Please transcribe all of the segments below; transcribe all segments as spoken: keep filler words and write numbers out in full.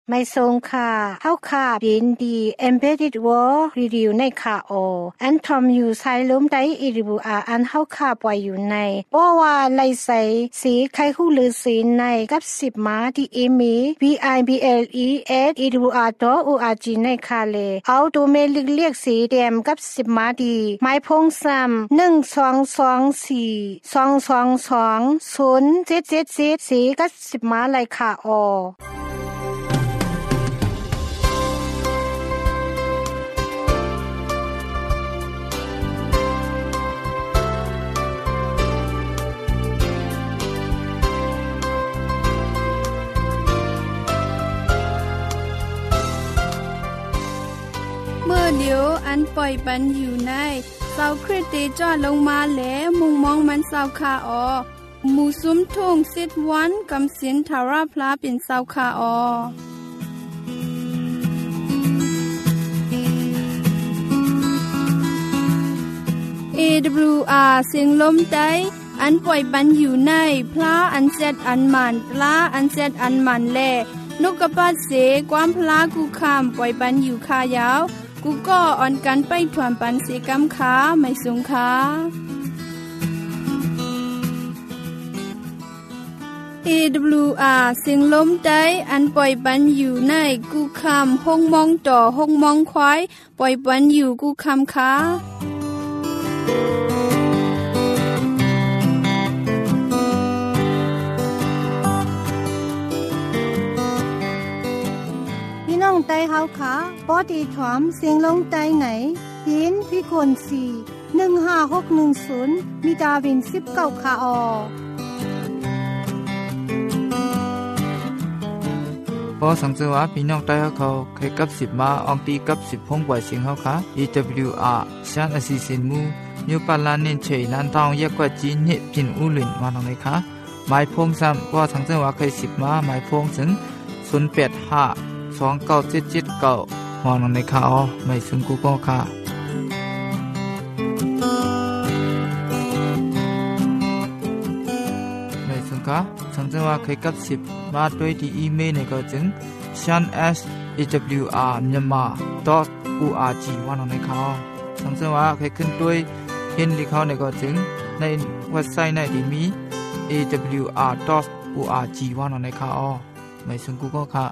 ไม่ทรงค่ะเฮาค่ะบินดี Embedded World Review ในค่ะโออันทอมอยู่ไซล้มได้อีริบูอาอันเฮาค่ะปล่อยอยู่ในเพราะว่าไลใสสีไข่หูลือสีในกับสิบมาที่อีมี บี ไอ บี แอล อี เอส อี ดับเบิลยู อาร์ ดอท โอ อาร์ จี ในค่ะเลเอาตัวเมลิกเรียกสีแดงกับสิบมาดีไม้พงซ้ำหนึ่ง สอง สอง สี่ สอง สอง สอง ศูนย์ เจ็ด เจ็ด เจ็ดสีกับสิบมาไลค่ะโอเมื่อเดียวอันปล่อยปันอยู่ในเสาคริสติจอดลงมาแล้วมุงมองมันเสาคาออหมู่ซุ้มทุ่งสิทวันกำสินทาราพลาเป็นเสาคาออ เอ ดับเบิลยู อาร์ เสียงลมใจอันปล่อยปันอยู่ในพลาอันเซดอันมันปลาอันเซดอันมันแลนกกระปาดเสความพลากูคามปล่อยปันอยู่คายาวกูก็อ่อนกันไปถวนปันเสกำขาไม่สูงขาเอ ดับเบิลยู อาร์ เสียงลมใจอันปล่อยปันอยู่ในกูคามห้องมองต่อห้องมองควายปล่อยปันอยู่กูคามขาน้องไตเฮาค่ะปอดีถอมเสียงลงไตไหนยินพี่คนสี่ หนึ่ง ห้า หก หนึ่ง ศูนย์มีดาวินสิบเก้าค่ะออพอสังเกตว่าพี่น้องไตเฮาเขาเคยกับสิบมาอองตีกับสิบพงกว่าเสียงเฮาค่ะ อี ดับเบิลยู อาร์ ชันอสิสินมูนิวปาลานินเฉยนันทองเยกกว่าจีนเนพินอูลินมาตรงไหนคะหมายพงซ้ำว่าสังเกตว่าเคยสิบมาหมายพงถึงศูนย์ แปด ห้าสอง เก้า เจ็ด เจ็ด เก้ามองลงในข่าวไม่ซึ่งกูก็ค่ะไม่ซึ่งค่ะสังเกตว่าเคยกับสิบมาด้วยที่อีเมลในก็จึง ชัน เอส เอ ดับเบิลยู อาร์ myanmar ดอท โอ อาร์ จี ว่าลงในข่าวสังเกตว่าเคยขึ้นด้วยเห็นที่เขาในก็จึงในเว็บไซต์ในที่มี เอ ดับเบิลยู อาร์ ดอท โอ อาร์ จี ว่าลงในข่าวไม่ซึ่งกูก็ค่ะ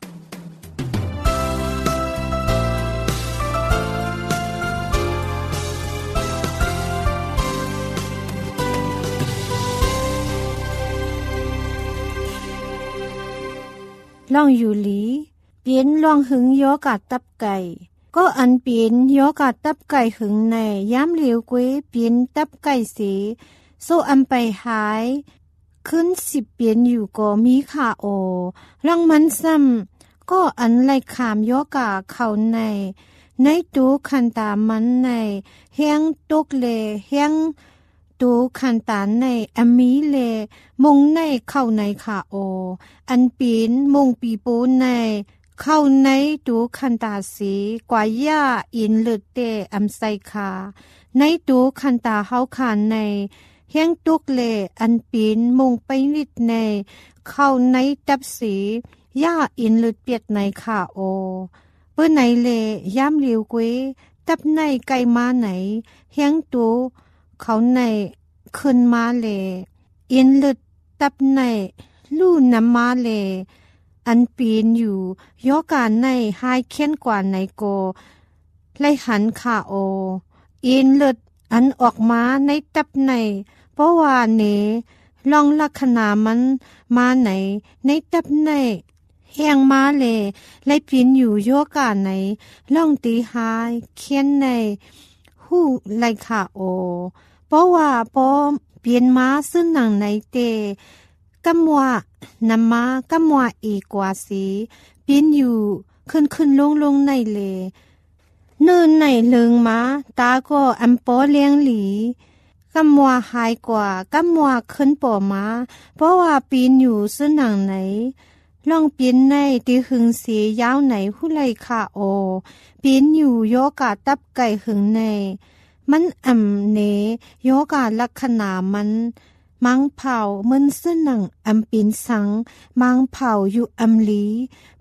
ล่องอยู่หลีเปลี่ยนล่องหึงยอกาดตับไก่ก็อันเปลี่ยนยอกาดตับไก่หึงในย้ำเหลียวกวยเปลี่ยนตับไก่สีโซอันไปหายขึ้นสิบเปลี่ยนอยู่ก็มีขาโอล่องมันซ้ำก็อันไล่ขามยอกาเข้าในในตูคันตามันในเฮียงตกเลเฮียงตูคันตานในอมีเลมงในเข้าในขาโออันปีนมงปีปูในเข้าในตูคันตาสีกว่าย่าอินเลือดเตอำไซคาในตูคันตาเฮาคานในเฮียงตุกเลอันปีนมงไปนิดในเข้าในตับสีย่าอินเลือดเปียดในขาโอเปื้อไหนเลย่ำเหลียวกวยตับในไก่มาไหนเฮียงตูเขาในขึ้นมาเลอินเลือดตับในลู่น้ำมาเลอันปีนอยู่ยอการในหายเค้นกว่าในโกไล่หันขาโออินเลือดอันออกมาในตับในเพราะว่าเนลองลักษณะมันมาไหนในตับในแห้งมาเลไล่ปีนอยู่ยอการไหนล่องตีหายเค้นในหู้ไล่ขาโอเพราะว่าพอเปลี่ยนมาซึ่งหนังในเตกำว่านำมากำว่าอีกว่าสีเปลี่ยนอยู่ขึ้นขึ้นลงลงในเลเนินในเลิงมาตาก็อัมปอเลี้ยงหลีกำว่าหายกว่ากำว่าขึ้นป่อมาเพราะว่าปีนอยู่ซึ่งหนังไหนลองปีนในตีหึงเสียยาวไหนผู้ไล่ขาโอปีนอยู่โยกาตับไก่หึงในมันอ่ำเนโยกาลักษณะมันมังเผามันซึ่งหนังอำปีนสังมังเผาอยู่อำลีป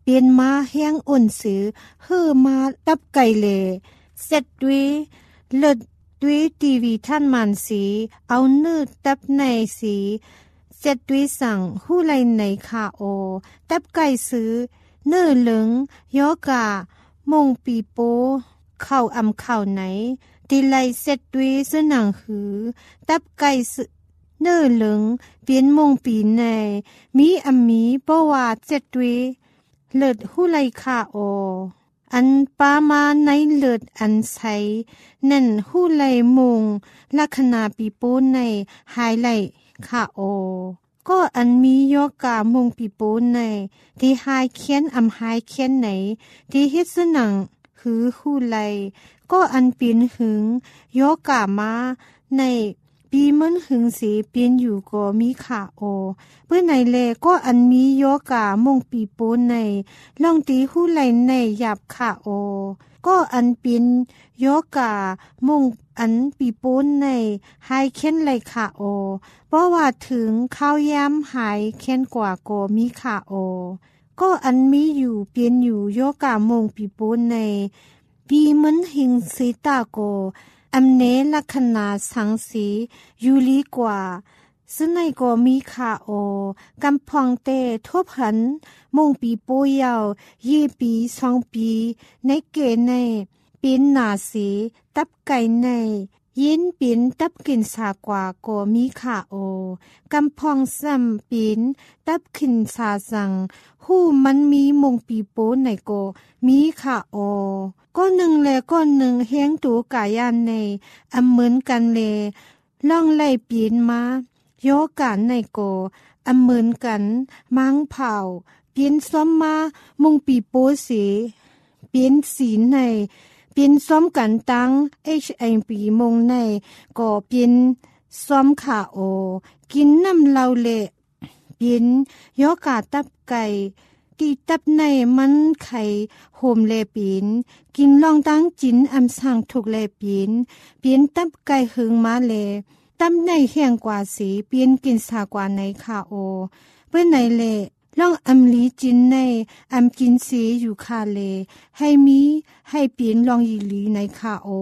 เปลี่ยนมาแห้งอ่อนสือเฮือมาตับไก่เลเสร็จด้วยเลิดด้วยทีวีท่านมันสีเอาเนื้อตับในสีเสร็จด้วยสั่งหู้ไรในคาโอตับไก่ซื้อเนื้อเหลืองยอกามงปีโปเข้าอำเข้าไหนตีไลเสร็จด้วยเสื้อหนังหือตับไก่เนื้อเหลืองเปลี่ยนมงปีในมีอำมีเพราะว่าเสร็จด้วยเลิดหู้ไรคาโออันปามาในเลิดอันใสนั่นหู้ไหลมงลักษณะปีโป้ในหายไหลค่ะโอก็อันมียอกามงปีโป้ในที่หายเขียนอำหายเขียนไหนที่เฮ็ดสนังหือหู้ไหลก็อันปีนหึงยอกามาในปีมันหึงสีเปลี่ยนอยู่ก็มีค่ะโอเพื่อในแลก็อันมีโยกามงปีโป้ในลองตีหู้ไหลในหยับค่ะโอก็อันเป็นโยกามงอันปีโป้ในหายเค้นไหลค่ะโอเพราะว่าถึงข้าวย้ำหายเค้นกว่าก็มีค่ะโอก็อันมีอยู่เปลี่ยนอยู่โยกามงปีโป้ในปีมันหิงสีตาโกอำเนลักษณะสังสียูลีกว่าซึ่งในก็มีค่าโอกำพองเตทบหันมงปีโปยาวยี่ปีสองปีในเกในเป็นหนาสีตับไก่ในยินปินตับกินสากว่าก็มีค่าโอกำพองซ้ำปินตับกินสาสังหู้มันมีมงปีโปในก็มีค่าโอก็หนึ่งและก็หนึ่งเฮียงตูกายานในอำเหมือนกันเลยล่องไล่ปีนมาโยกันในโกอำเหมือนกันมังเผาปีนซ้อมมามุงปีโปสีปีนสีในปีนซ้อมกันตั้งเอชไอปีมงในก็ปีนซ้อมขาโอกินน้ำเหลาเละปีนโยกาตับไก่ตีตับในมันไข่โหมเลปีนกินลองตั้งจินอำสั่งถูกเลปีนเปลี่ยนตับไก่หึงมาเลตับในแห้งกว่าสีเปลี่ยนกินสากว่าในคาโอเพื่อในเลลองอำลีจินในอำกินสีอยู่คาเลให้มีให้เปลี่ยนลองยีลีในคาโอ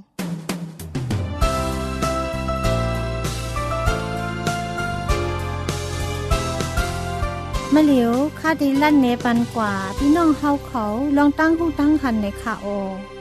มะเหลียวคาดีลั่นเนปันกว่าพี่น้องเฮาเขาลองตั้งหูตั้งคันในค่ะโอ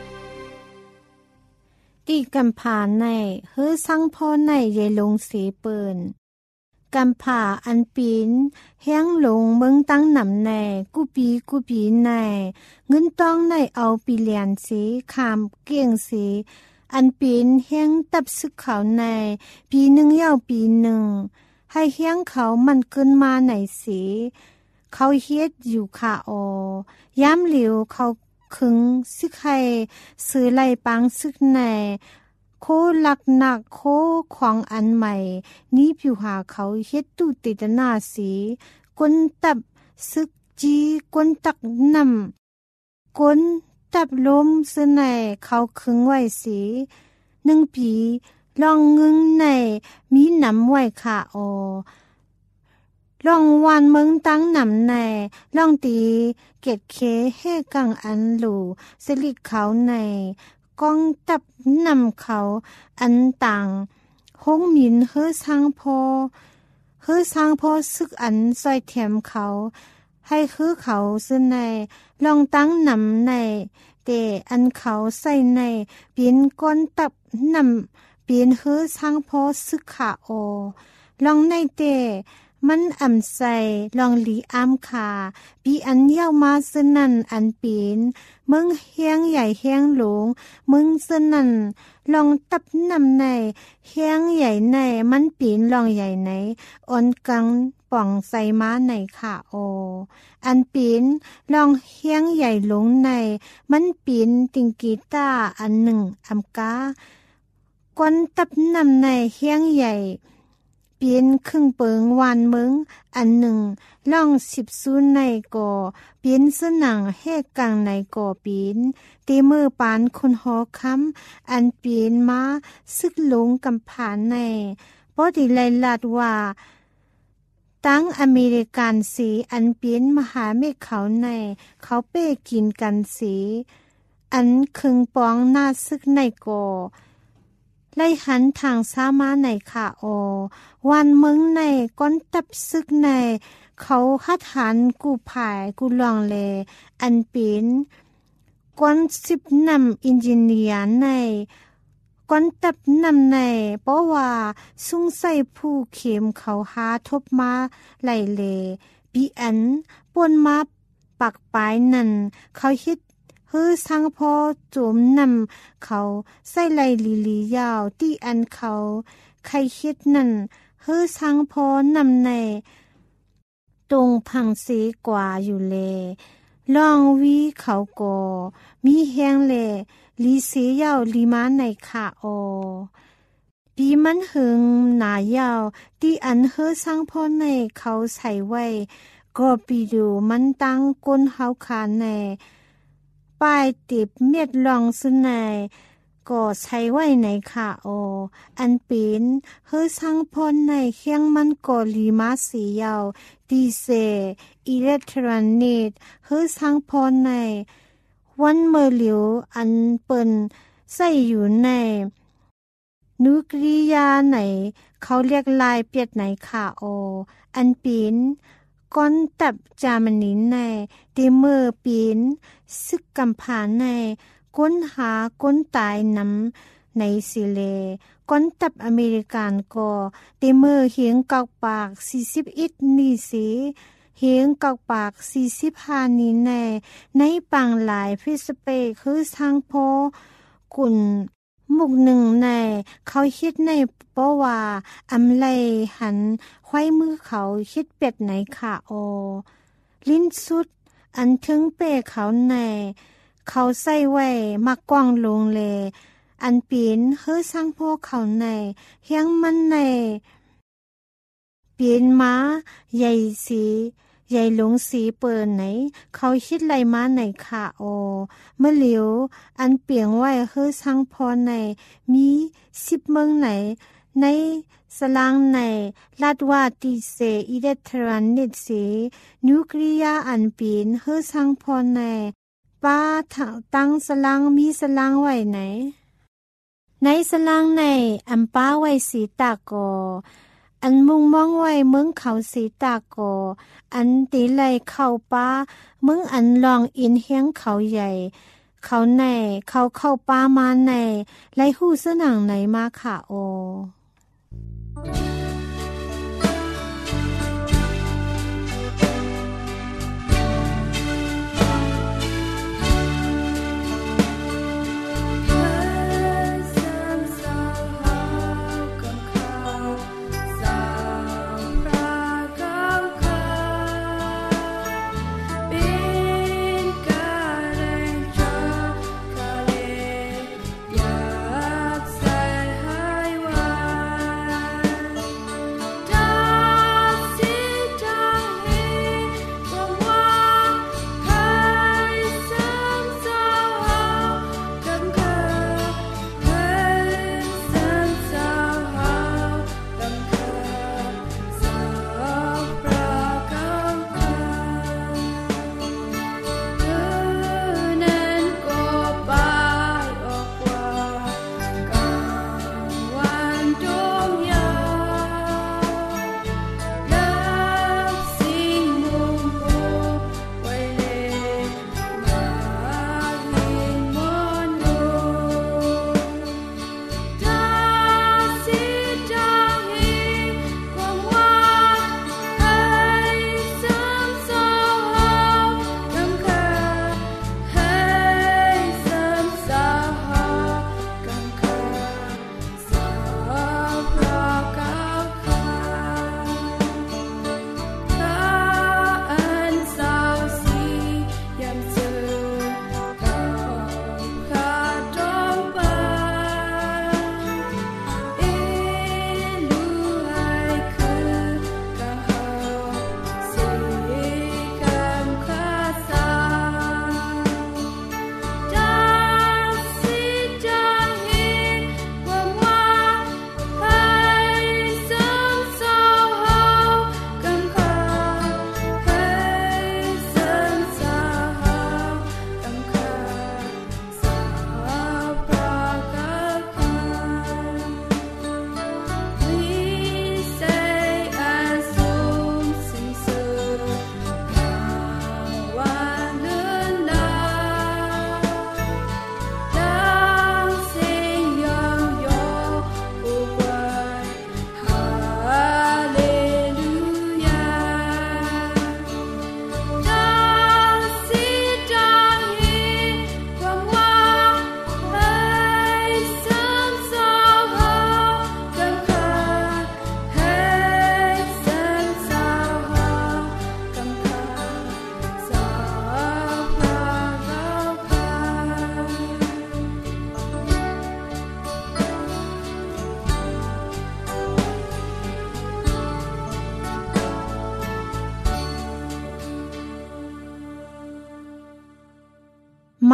ตีกำผาในเฮือสังพ่อในเยลงเสเปินกำผาอันปีนแห้งลงเมืองตั้งหนำในกุปีกุปีในเงินต้องในเอาปีเลียนสีขามเกี่ยงสีอันปีนแห้งตับซึกเขาในปีหนึ่งยาวปีหนึ่งให้เฮียงเขามันเกินมาไหนสีเขาเฮ็ดอยู่ค่ะอย้ำเหลียวเขาคึงซึกให้ซื้อไล่ปังซึกในโคลักหนักโคของอันใหม่นี้ผิวหาเขาเฮ็ดตู้ติดหน้าสีกนตับซึกจีกนตักนำกนตับลมซึในเขาคึงไว้สีหนึ่งปีลองงึงในมีน้ำไว้ค่ะอลองวานเมืองตั้งน้ำในลองตีเกตเคให้กังอันหลูสลิกเขาในกองตับนำเขาอันต่างห้องมินเฮือสร้างพอเฮือสร้างพอซึกอันซอยเทียมเขาให้คือเขาซึ่งในลองตั้งนำในแต่อันเขาใส่ในเปลี่ยนก้นตับนำเปลี่ยนเฮือสร้างพอซึกขาโอลองในเตมันอ่ำใส่ลองหลีอ้ามขาปีอันเย้ามาสนั่นอันปีนมึงเฮียงใหญ่เฮียงหลงมึงสนั่นลองตับนำในเฮียงใหญ่ในมันปีนลองใหญ่ในอ่อนกังป่องใส่ม้าในขาโออันปีนลองเฮียงใหญ่หลงในมันปีนติงกีตาอันหนึ่งอำกากวนตับนำในเฮียงใหญ่เปลี่ยนครึ่งเปิงวานเมืองอันหนึ่งล่องสิบซูนในก่อเปลี่ยนสนังแหกกลางในก่อเปลี่ยนตีมือปานคนหอค้ำอันเปลี่ยนมาซึกหลงกำผานในปอดีไลลาดว่าตตั้งอเมริกันสีอันเป็นมหาเมฆเขาในเขาเป้กินกันสีอันคึงปองหน้าซึกในก่อไล่หันทางสามาในค่ะออวันเมืองในก้นตับซึกในเขาคัดหันกูผายกูลองเลอันเป็นก้นสิบนำอินจิเนียร์ในก้นตับนำในเพราะว่าสุ่งใส่ผู้เข็มเขาหาทบมาไหลเลปีอันป่วนมาปักปลายนั่นเขาฮิตฮือสังพอจุมนำเขาใส่ไหลลีลียาวที่อันเขาใครคิดนั่นฮือสังพอนำในตรงพังสีกว่าอยู่เลลองวีเขาก่อมีแหงเลลีเสียยาวลีมาในขาออปีมันหึงหนายาวที่อันเฮือสังพอในเขาใส่ไว้ก็ปีดูมันตั้งก้นเฮาคาในป้ายติบเม็ดลองสุนัยก็ใช้ไว้ในค่ะโออันเป็นเฮือสังพอนในเคียงมันก็ลีมาสียาวดีเซอิเล็กทรอนิกเฮือสังพอนในวันเมื่อเหลียวอันเปิ่นใส่อยู่ในนุกริยาไหนเขาเรียกลายเปียดไหนค่ะโออันเป็นก้อนตับจามนินในเดเมอร์ปีนซึกกำผาในก้นหาก้นตายน้ำในสิเลก้อนตับอเมริกันก็เดเมอร์เหียงกอกปากสี่สิบเอ็ดนี่สิเหียงกอกปากสี่สิบห้านี้ในในปังหลายฟิสเปคือทางโพกุนมุกหนึ่งในเขาคิดในเพราะว่าอำไลหันไขว้มือเขาคิดเป็ดไหนค่ะโอลิ้นสุดอันถึงเป้เขาในเขาใส่ไว้มากว้างลงเลอันปีนเฮือสร้างพวกเขาในเฮียงมันในปีนม้าใหญ่สีใหญ่หลงสีเปิดไหนเขาคิดไรมาไหนค่ะโอเมื่อเหลียวอันเปียงไว้เฮือสังพอในมีสิบเมืองไหนในสลางในลาดว่าติเซอิเล็กทรอนิกส์สีนิวเคลียร์อันปีนเฮือสังพอในป้าตั้งสลางมีสลางไว้ไหนในสลางในอันป้าไว้สีตาโกอันมุงมองไว้เมืองเขาสีตาโกอันตีไหลเข้าป้าเมืองอันลองอินเฮียงเขาใหญ่เขาในเขาเข้าป้ามาในไลหู้สนังไหนมาค่ะโอ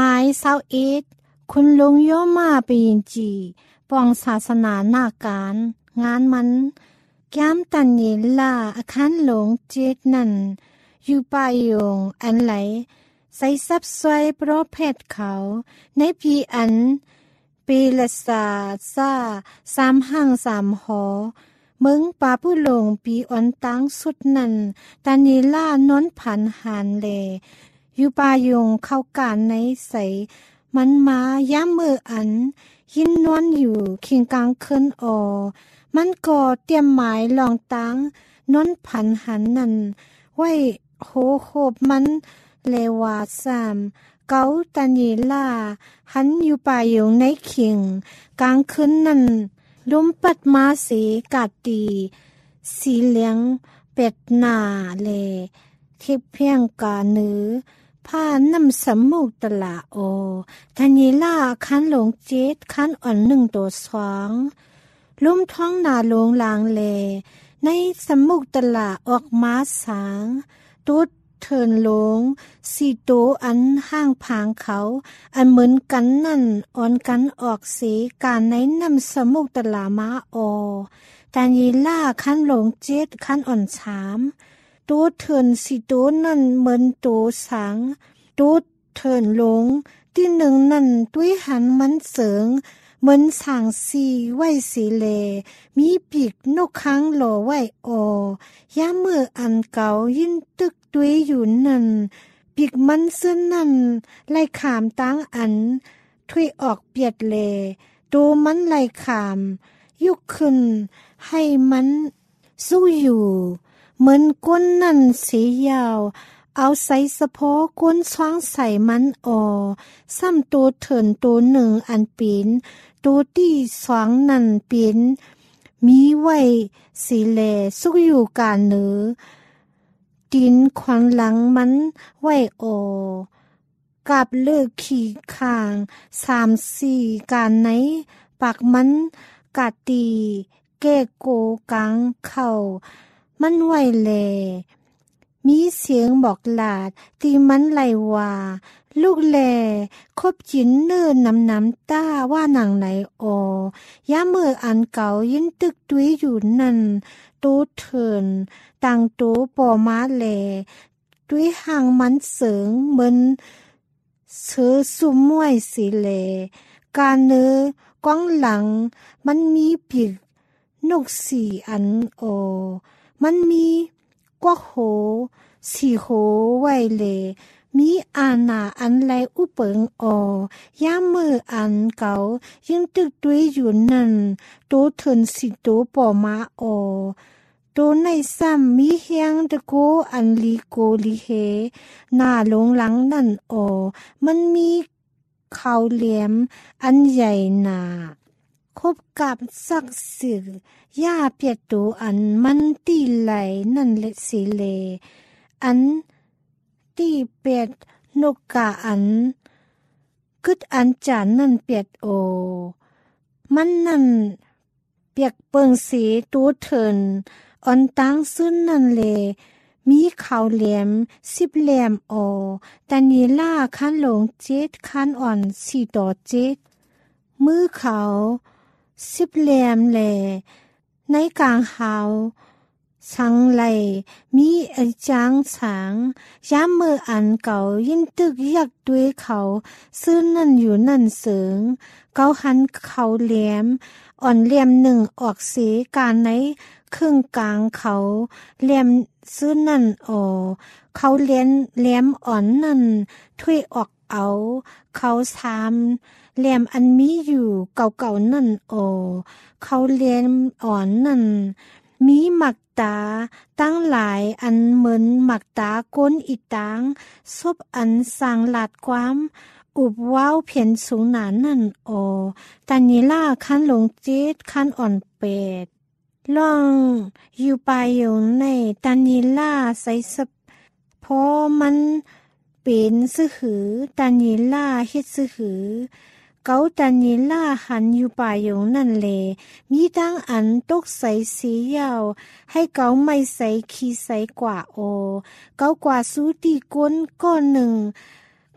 ม้เศร้าเอ็ดคุณลุงโยมาไปยินจีปองศาสนาหน้าการงานมันแก้มตันเยล่าอาคารหลงเจ็ดนั่นอยู่ป่ายงอันไหลใส่ซับซวยโปรเพศเขาในพีอันเปลสาซาสามห้างสามหอเมืองป่าผู้หลงปีอ่อนตังสุดนั่นตานีล่านอนผันหานเลอยู่ป่ายงเข้าการในใสมันมาย้ำมืออันยินนอนอยู่คิงกลางคืนออมันก็เตรียมหมายลองตังนอนผันหันนั่นไว้โหโคบมันเลวาสามเกาตานีล่าหันอยู่ป่ายงในคิงกลางคืนนั่นลมปัดมาสีกาดตีสีเหลืองเป็ดหน้าเลทิพเพียงกาเนื้อผ้าน้ำสมุกตละโอทานีล่าคันหลงเจ็ดคันอ่อนหนึ่งตัวสองลุ่มท้องนาลงลางเลในสมุกตละออกมาสางตุดเทินหลงสีโตอันห้างผางเขาอันเหมือนกันนั่นอ่อนกันออกสีการในน้ำสมุกตละมาโอทานีล่าคันหลงเจ็ดคันอ่อนสามตูดเถินสิตูนั่นเหมือนตูสังตูดเถินหลงที่หนึ่งนั่นตุ้ยหันมันเสริงเหมือนสางสีไว้สีเลมีปีกนกค้างหล่อไว้โอย่ามืออันเก่ายินตึกตุ้ยอยู่นั่นปีกมันเสื้อนั่นไล่ขามตั้งอันถุยออกเปียดเลตูมันไล่ขามยุกขึ้นให้มันสู้อยู่เหมือนก้นนั่นสียาวเอาใส่สะโพกก้นช้างใส่มันออซ้ำตัวเถินตัวหนึ่งอันปีนตัวที่สองนั่นปีนมีไว้สีแลสุกอยู่กาเนื้อดินควันหลังมันไว้ออกับเลือกขี่ข้างสามสี่การไหนปากมันกาตีแก้โกกังเข่ามันไหวแลมีเสียงบอกลาดที่มันไหลว่าลูกแลคบจินเนิ่นน้ำน้ำต้าว่าหนังไหนออย่ามืออันเก่ายินตึกตุ้ยอยู่นั่นตูเถินต่างตูปอมาแลตุ้ยห่างมันเสริงเหมือนเสือสุมมวยสีแลการเนื้อกว้างหลังมันมีปีกนกสี่อันโอมันมีกว่าโหสี่โหไว้เลมีอาณาอันไรอุเปิงอย่ามืออันเก่ายังตึกตุ้ยอยู่นั่นโตเถินสิโตปอมาอโตในซ้ำมีเฮียงตะโกอันลีโกลีเฮหน้าลงหลังนั่นอมันมีเขาเหลี่ยมอันใหญ่หนาคบกับสักสื่อย่าเปียโตอันมันตีไหลนั่นเละสิเลอันตีเปียดนกกาอันกึดอันจานนั่นเปียดโอมันนั่นเปียกเปิงสีตูเถินอ่อนตังซึ่นนั่นเลมีเขาเหลี่ยมสิบเหลี่ยมโอแต่นีล่าคันหลงเจ็ดคันอ่อนสี่ต่อเจ็ดมือเขาสิบเหลี่ยมแลในกลางหาวสังไหลมีไอจางสางย้ำมืออันเก่ายินตึกยักด้วยเขาซื้อนั่นอยู่นั่นเสริงเกาหันเขาเหลี่ยมอ่อนเหลี่ยมหนึ่งออกสีการในครึ่งกลางเขาเหลี่ยมซื้อนั่นออเขาเลี้ยนเหลี่ยมอ่อนนั่นถ้วยออกเอาเขาสามเหลี่ยมอันมีอยู่เก่าๆนั่นโอเขาเลี้ยมอ่อนนั่นมีหมักตาตั้งหลายอันเหมือนหมักตาก้นอีตางซบอันสร้างหลาดความอุบว้าวเพียนสูงหนานั่นโอตานีล่าคันหลงเจ็ดคันอ่อนเป็ดล่องอยู่ปลายอยู่ในตานีล่าใส่สะพอมันเป็นซื่อหือตานีล่าเฮ็ดซื่อหือเกาตานีล่าหันอยู่ป่าอยู่นั่นเลมีตั้งอันตกใสสียาวให้เกาไม่ใสขี้ใสกว่าโอเกากว่าสูตีก้นก้อนหนึ่ง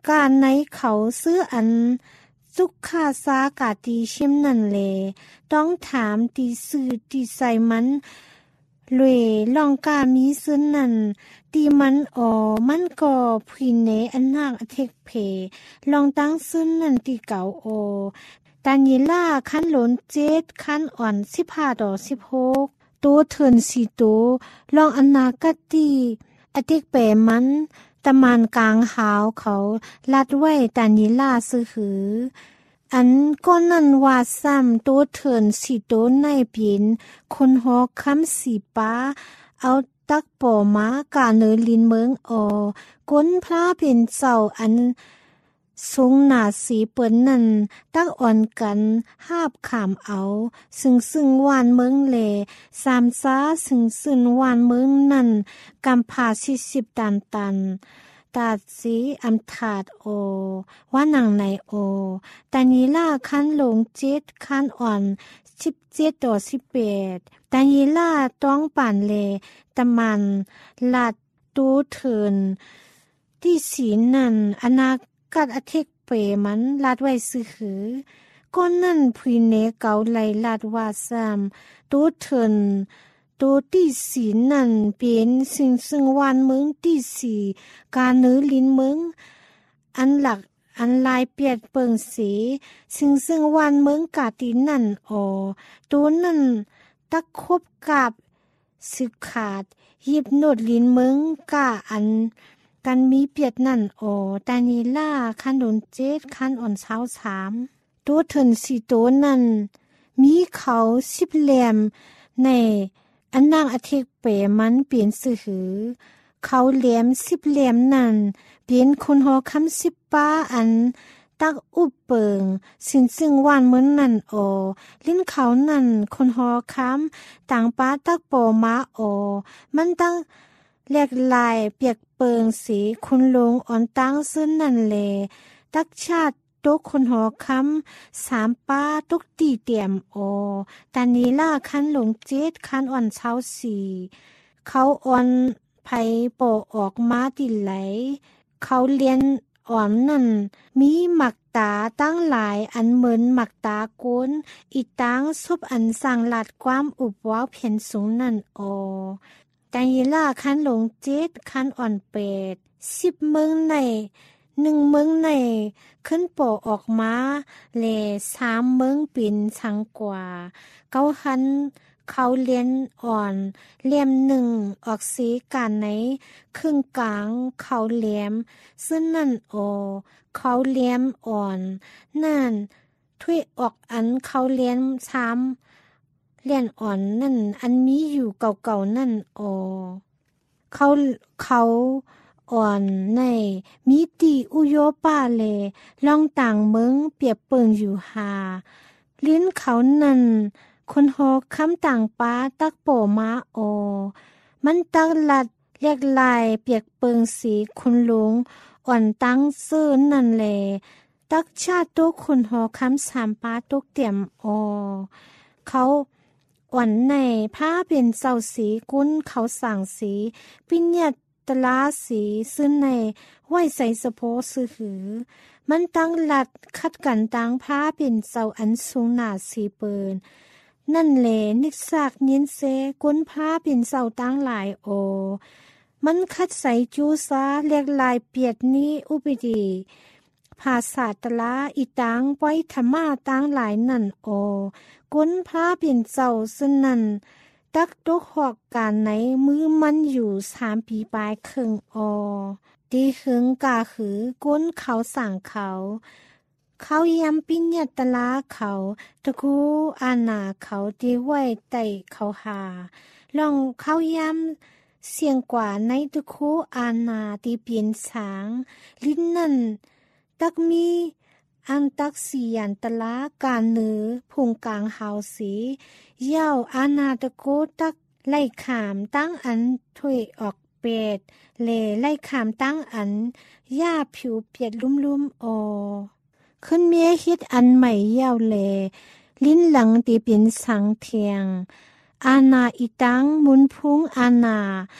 การในเขาซื้ออันสุขาสากาตีชิมนั่นแลต้องถามตีสื่อตีใส่มันลวยลองกามีซื้อนั่นตีมันอ๋อมันก็พินเนอันนักอเทกเพลองตั้งซื้อนั่นตีเก่าโอตานีล่าขั้นหลนเจ็ดขั้นอ่อนสิบห้าต่อสิบหกตัวเถินสี่ตัวลองอนาคตตีอเทกเปมันตะมันกลางหาวเขาลัดไว้ตานีล่าซื้อหืออันก็นั่นว่าซ้ำตัวเถินสี่ตัวในเปลี่ยนคนหอคำสีป้าเอาตักป่อม้ากาเนอลินเมืองออก้นพระเป็นเจ้าอันทรงหนาสีเปิ้นนั่นตักอ่อนกันหาบขามเอาซึ่งซึ่งวานเมืองเลสามซ้าซึ่งซึ่งวานเมืองนั่นกำพาสี่สิบตันตันตาสีอำถาดโอว่านางในโอตานีล่าคันหลงเจ็ดคันอ่อนสิบเจ็ดต่อสิบแปดตานีล่าต้องป่านเลตะมันลาดตูเถินที่ศีลนั่นอนากัดอเทกเปมันลาดไว้ซื้อหือก้นนั่นพุยเนเกาไหลลาดว่าซ้ำตูเถินตัวที่สีนั่นเป็นสิ่งซึ่งวันเมืองที่สีการเนื้อลิ้นเมืองอันหลักอันลายเปียดเปิงสีซึ่งซึ่งวันเมืองกาตีนั่นอ๋อตัวนั่นตักคบกับสึกขาดหยิบโนดลิ้นเมืองกาอันกันมีเปียดนั่นอ๋อตานีล่าคันโดนเจ็ดคันอ่อนเช้าสามตัวเถินสีตัวนั่นมีเขาสิบเหลี่ยมในอันนางอเทกเปมันเปลี่ยนสื่อหือเขาเหลี่ยมสิบเหลี่ยมนั่นเปลี่ยนคนหอคำสิบป้าอันตักอุบเปิงสินซึ่งวานเหมือนนั่นโอลิ้นเขานั่นคนหอคำต่างป้าตักโปมาโอมันตั้งแหลกลายเปียกเปิงสีคุณลงอ่อนตั้งซึ่งนั่นเลตักชาติตกคนหอคำสามป้าตกตีเตียมโอตานีล่าคันหลงเจ็ดคันอ่อนเช้าสี่เขาอ่อนไผโปออกมาติไหลเขาเลียนอ่อนนั่นมีหมักตาตั้งหลายอันเหมือนหมักตาโกนอีตั้งซุบอันสั่งหลัดความอุบว้าวเพียนสูงนั่นโอตานีล่าคันหลงเจ็ดคันอ่อนเป็ดสิบเมืองในหนึ่งเมืองในขึ้นโปออกมาแลสามเมืองปิ่นชังกว่าเก้าหันเขาเลียนอ่อนเหลี่ยมหนึ่งออกสีการในครึ่งกลางเขาเหลี่ยมซึ่งนั่นโอเขาเหลี่ยมอ่อนนั่นถ้วยออกอันเขาเลียนช้ำเลียนอ่อนนั่นอันมีอยู่เก่าๆนั่นโอเขาเขาอ่อนในมีตีอุโยป้าเลลองต่างเมืองเปียบเปิงอยู่หาลิ้นเขานั่นคนหอคำต่างป้าตักโปมาโอมันตักลัดเรียกลายเปียกเปิงสีคุณลุงอ่อนตั้งเสื้อนั่นแลตักชาติตุคนหอคำสามป้าตุกเตี่ยมโอเขาอ่อนในผ้าเป็นเจ้าสีกุ้นเขาสั่งสีปิญญาตลาสีซึ่งในไหวใส่สะโพซื้อหือมันตั้งหลัดคัดกันตั้งผ้าเป็นเจ้าอันสูงหนาสีเปินนั่นแหละนิกซากเนียนเซก้นผ้าเป็นเจ้าตั้งหลายโอมันคัดใส่จูซาเรียกลายเปียดนี้อุปดีภาษาตลาอีตังไว้ธรรมาตั้งหลายนั่นโอก้นผ้าเป็นเจ้าซึ่งนั่นตักตกหอกการไหนมือมันอยู่สามปีปลายครึ่งออดีหึงกาหือก้นเขาสั่งเขาเขายำปิญญาตลาเขาตะคูอาณาเขาดีไว้ไต่เขาหาลองเขายำเสียงกว่าในตะคูอาณาดีเปลี่ยนสางลิ้นนั่นตักมีอันตักสียันตลาการเนือพุงกลางหาวสีเย้าอาณาตะโกตักไล่ขามตั้งอันถ้วยออกเป็ดเลไล่ขามตั้งอันหญ้าผิวเปียดลุ่มๆออขึ้นเมียฮิตอันใหม่เย้าเลลิ้นหลังตีเป็นสังเทียงอาณาอีตังมุนพุงอาณา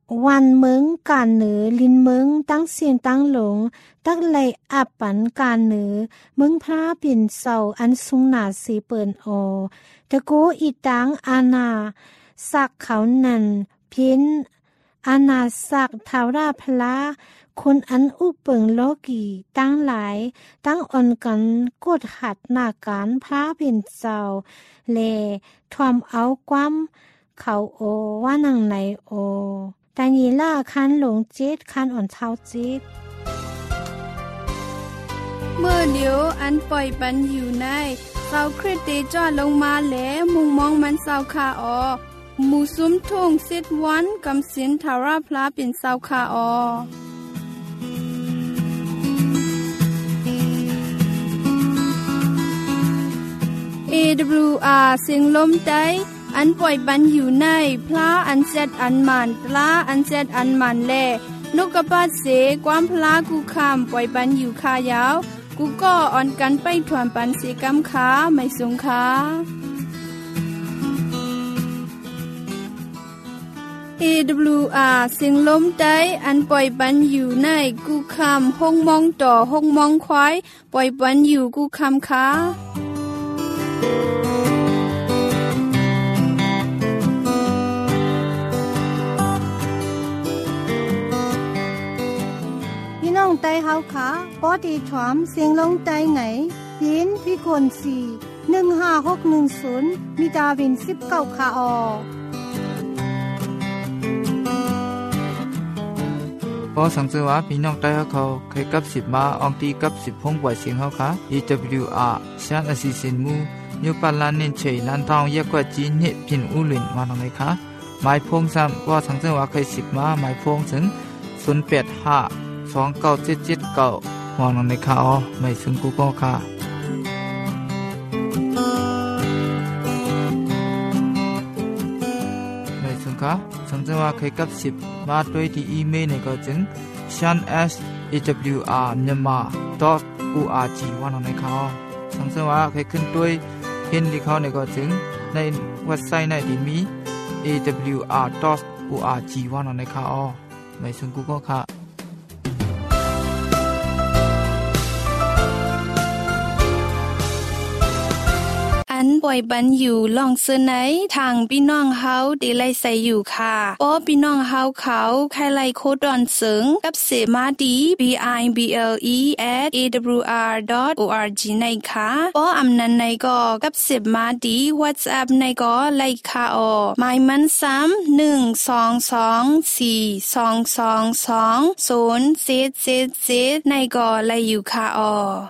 วันเมืองการเหนือลินเมืองตั้งเสียงตั้งหลงตักไหลอับปันการเหนือเมืองพระปิ่นเสาอันสูงหนาสีเปิ่นโอตะโกอีตังอาณาสักเขานันเพี้นอาณาสักทาวราพละคนอันอุเปิงโลกีตั้งหลายตั้งอ่อนกันกดหัดหน้าการพระปิ่นเสาเลทวมเอาความเขาโอว่านังไหนโอแต่ยีล่าคันหลงจิตคันอ่อนเท้าจิตเมื่อเดียวอันปล่อยปันอยู่ในเสาคริสเตจอดลงมาแล้วมุงมองมันเสาคาออหมู่ซุ้มทุ่งเซตวันกำสินทาราพลาเป็นเสาคาออเอ ดับเบิลยู อาร์ เสียงลมใจอันปล่อยปันอยู่ในพระอันเซตอันมันปลาอันเซตอันมันแลนกกระปาดเสความพลากูคำปล่อยปันอยู่คายาวกูก็อ่อนกันไปถวนปันเสกำขาไม่สงขาเอ ดับเบิลยู อาร์ เสียงลมใจอันปล่อยปันอยู่ในกูคำห้องมองต่อห้องมองควายปล่อยปันอยู่กูคำขาน้องไต้เฮาขาปอดีถวมเสียงลงไต้ไหนยินพี่กวนสี่หนึ่งห้าหกหนึ่งศูนย์มีดาวินสิบเก้าคาออพอสังเกตว่าพี่น้องไต้เขาเคยกับสิบมาอองตีกับสิบพงปล่อยเสียงเขาค่ะ อี ดับเบิลยู อาร์ ชานอสิสินมูยูปันลานเน้นเฉยลานทองเยกกว่าจีนเนพินอุลินมาหนังไหนคะหมายพงซ้ำว่าสังเกตว่าเคยสิบมาหมายพงถึงศูนย์แปดห้าสองเก้าเจ็ดเจ็ดเก้ามองในข่าวไม่ซึ่งกูก็ค่ะไม่ซึ่งค่ะสังเกตว่าเคยกับสิบมาด้วยที่อีเมลในก็จึง shan s a w r myanmar dot org ว่าในข่าวสังเกตว่าเคยขึ้นด้วยเห็นที่เขาในก็จึงในเว็บไซต์ในที่มี เอ ดับเบิลยู อาร์ ดอท โอ อาร์ จี ว่าในข่าวไม่ซึ่งกูก็ค่ะอันป่อยบันอยู่ลองเสนอทางพี่น้องเฮาได้ไล่ใส่อยู่ค่ะป้อพี่น้องเฮาเขาใครไล่โคดอนเสิงกับเสมาดี b i b l e at a w r dot org ในค่ะป้ออำนันในก็กับเสมาดี WhatsApp ในก็ไล่ค่ะออหมายมันซ้ำหนึ่ง สอง สอง สี่ สอง สอง สอง ศูนย์ เจ็ด เจ็ด เจ็ดในก็ไล่อยู่ค่ะออ